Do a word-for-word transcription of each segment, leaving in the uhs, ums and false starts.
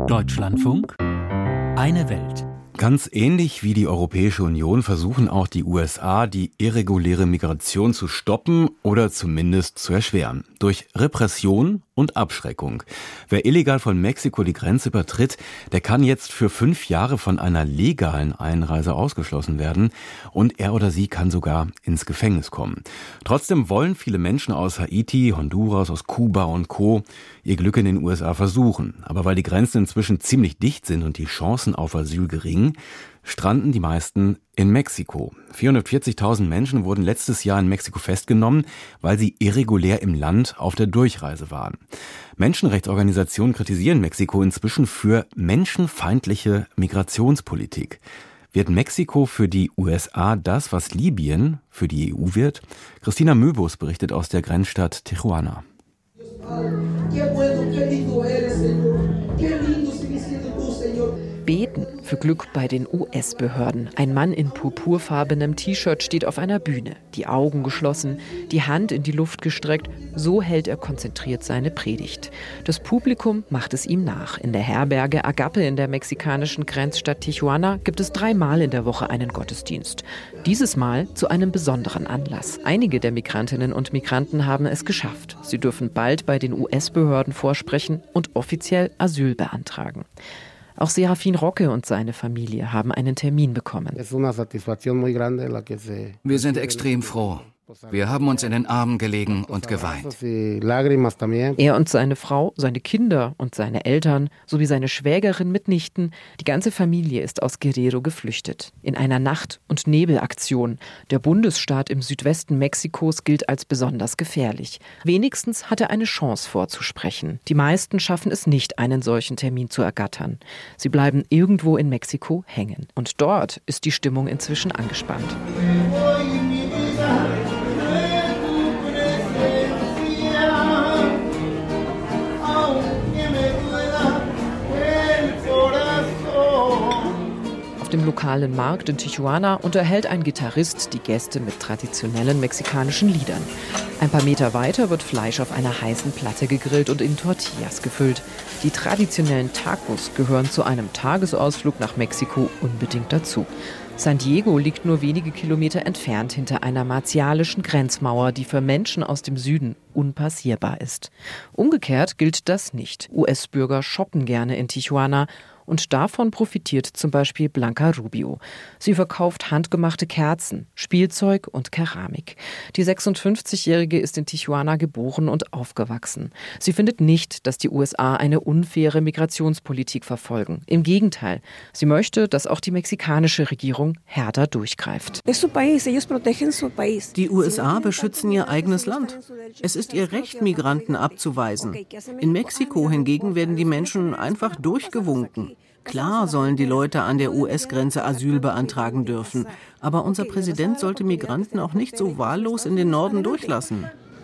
Deutschlandfunk, eine Welt. Ganz ähnlich wie die Europäische Union versuchen auch die U S A, die irreguläre Migration zu stoppen oder zumindest zu erschweren. Durch Repression und Abschreckung. Wer illegal von Mexiko die Grenze übertritt, der kann jetzt für fünf Jahre von einer legalen Einreise ausgeschlossen werden und er oder sie kann sogar ins Gefängnis kommen. Trotzdem wollen viele Menschen aus Haiti, Honduras, aus Kuba und Co. ihr Glück in den U S A versuchen. Aber weil die Grenzen inzwischen ziemlich dicht sind und die Chancen auf Asyl gering, stranden die meisten in Mexiko. vierhundertvierzigtausend Menschen wurden letztes Jahr in Mexiko festgenommen, weil sie irregulär im Land auf der Durchreise waren. Menschenrechtsorganisationen kritisieren Mexiko inzwischen für menschenfeindliche Migrationspolitik. Wird Mexiko für die U S A das, was Libyen für die E U wird? Christina Möbus berichtet aus der Grenzstadt Tijuana. Beten für Glück bei den U S-Behörden. Ein Mann in purpurfarbenem T-Shirt steht auf einer Bühne, die Augen geschlossen, die Hand in die Luft gestreckt. So hält er konzentriert seine Predigt. Das Publikum macht es ihm nach. In der Herberge Agape in der mexikanischen Grenzstadt Tijuana gibt es dreimal in der Woche einen Gottesdienst. Dieses Mal zu einem besonderen Anlass. Einige der Migrantinnen und Migranten haben es geschafft. Sie dürfen bald bei den U S-Behörden vorsprechen und offiziell Asyl beantragen. Auch Serafin Roque und seine Familie haben einen Termin bekommen. Wir sind extrem froh. Wir haben uns in den Armen gelegen und geweint. Er und seine Frau, seine Kinder und seine Eltern sowie seine Schwägerin mit Nichten, die ganze Familie ist aus Guerrero geflüchtet. In einer Nacht- und Nebelaktion. Der Bundesstaat im Südwesten Mexikos gilt als besonders gefährlich. Wenigstens hat er eine Chance vorzusprechen. Die meisten schaffen es nicht, einen solchen Termin zu ergattern. Sie bleiben irgendwo in Mexiko hängen. Und dort ist die Stimmung inzwischen angespannt. Auf dem lokalen Markt in Tijuana unterhält ein Gitarrist die Gäste mit traditionellen mexikanischen Liedern. Ein paar Meter weiter wird Fleisch auf einer heißen Platte gegrillt und in Tortillas gefüllt. Die traditionellen Tacos gehören zu einem Tagesausflug nach Mexiko unbedingt dazu. San Diego liegt nur wenige Kilometer entfernt hinter einer martialischen Grenzmauer, die für Menschen aus dem Süden unpassierbar ist. Umgekehrt gilt das nicht. U S-Bürger shoppen gerne in Tijuana. Und davon profitiert zum Beispiel Blanca Rubio. Sie verkauft handgemachte Kerzen, Spielzeug und Keramik. Die sechsundfünfzigjährige ist in Tijuana geboren und aufgewachsen. Sie findet nicht, dass die U S A eine unfaire Migrationspolitik verfolgen. Im Gegenteil, sie möchte, dass auch die mexikanische Regierung härter durchgreift. Die U S A beschützen ihr eigenes Land. Es ist ihr Recht, Migranten abzuweisen. In Mexiko hingegen werden die Menschen einfach durchgewunken. Klar sollen die Leute an der U S-Grenze Asyl beantragen dürfen, aber unser Präsident sollte Migranten auch nicht so wahllos in den Norden durchlassen.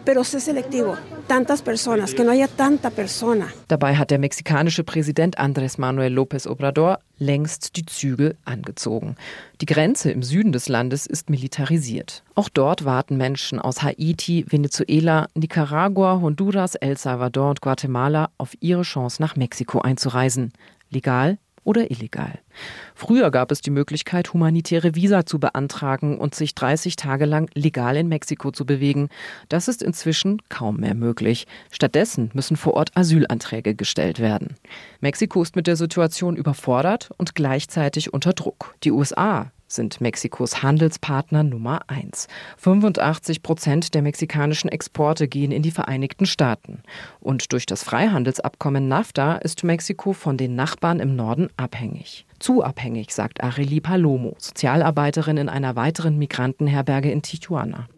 Dabei hat der mexikanische Präsident Andrés Manuel López Obrador längst die Zügel angezogen. Die Grenze im Süden des Landes ist militarisiert. Auch dort warten Menschen aus Haiti, Venezuela, Nicaragua, Honduras, El Salvador und Guatemala auf ihre Chance, nach Mexiko einzureisen. Legal oder illegal. Früher gab es die Möglichkeit, humanitäre Visa zu beantragen und sich dreißig Tage lang legal in Mexiko zu bewegen. Das ist inzwischen kaum mehr möglich. Stattdessen müssen vor Ort Asylanträge gestellt werden. Mexiko ist mit der Situation überfordert und gleichzeitig unter Druck. Die U S A sind Mexikos Handelspartner Nummer eins. fünfundachtzig Prozent der mexikanischen Exporte gehen in die Vereinigten Staaten. Und durch das Freihandelsabkommen NAFTA ist Mexiko von den Nachbarn im Norden abhängig. Zu abhängig, sagt Arely Palomo, Sozialarbeiterin in einer weiteren Migrantenherberge in Tijuana.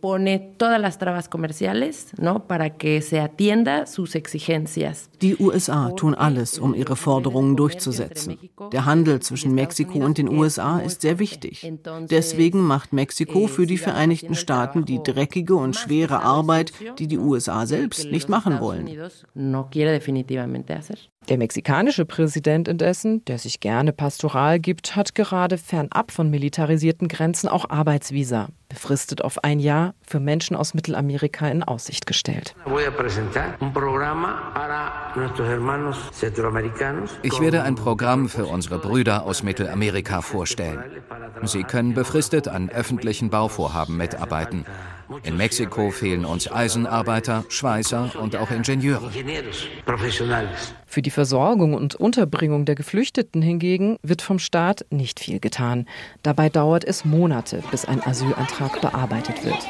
Die U S A tun alles, um ihre Forderungen durchzusetzen. Der Handel zwischen Mexiko und den U S A ist sehr wichtig. Deswegen macht Mexiko für die Vereinigten Staaten die dreckige und schwere Arbeit, die die U S A selbst nicht machen wollen. Der mexikanische Präsident indessen, der sich gerne pastoral gibt, hat gerade fernab von militarisierten Grenzen auch Arbeitsvisa. unbefristet auf ein Jahr, für Menschen aus Mittelamerika in Aussicht gestellt. Ich werde ein Programm für unsere Brüder aus Mittelamerika vorstellen. Sie können befristet an öffentlichen Bauvorhaben mitarbeiten. In Mexiko fehlen uns Eisenarbeiter, Schweißer und auch Ingenieure. Für die Versorgung und Unterbringung der Geflüchteten hingegen wird vom Staat nicht viel getan. Dabei dauert es Monate, bis ein Asylantrag bearbeitet wird.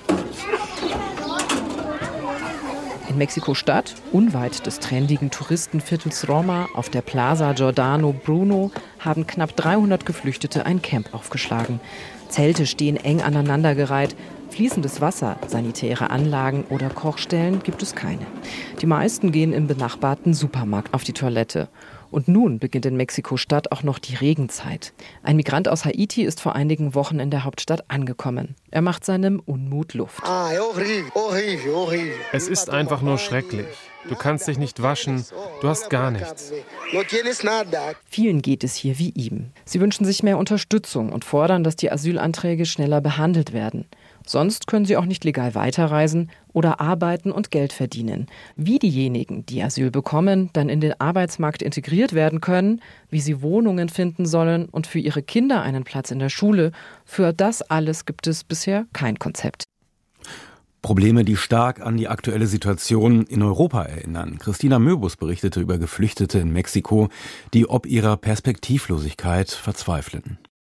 In Mexiko-Stadt, unweit des trendigen Touristenviertels Roma, auf der Plaza Giordano Bruno, haben knapp dreihundert Geflüchtete ein Camp aufgeschlagen. Zelte stehen eng aneinandergereiht. Fließendes Wasser, sanitäre Anlagen oder Kochstellen gibt es keine. Die meisten gehen im benachbarten Supermarkt auf die Toilette. Und nun beginnt in Mexiko-Stadt auch noch die Regenzeit. Ein Migrant aus Haiti ist vor einigen Wochen in der Hauptstadt angekommen. Er macht seinem Unmut Luft. Es ist einfach nur schrecklich. Du kannst dich nicht waschen, du hast gar nichts. Vielen geht es hier wie ihm. Sie wünschen sich mehr Unterstützung und fordern, dass die Asylanträge schneller behandelt werden. Sonst können sie auch nicht legal weiterreisen oder arbeiten und Geld verdienen. Wie diejenigen, die Asyl bekommen, dann in den Arbeitsmarkt integriert werden können, wie sie Wohnungen finden sollen und für ihre Kinder einen Platz in der Schule, für das alles gibt es bisher kein Konzept. Probleme, die stark an die aktuelle Situation in Europa erinnern. Christina Möbus berichtete über Geflüchtete in Mexiko, die ob ihrer Perspektivlosigkeit verzweifeln.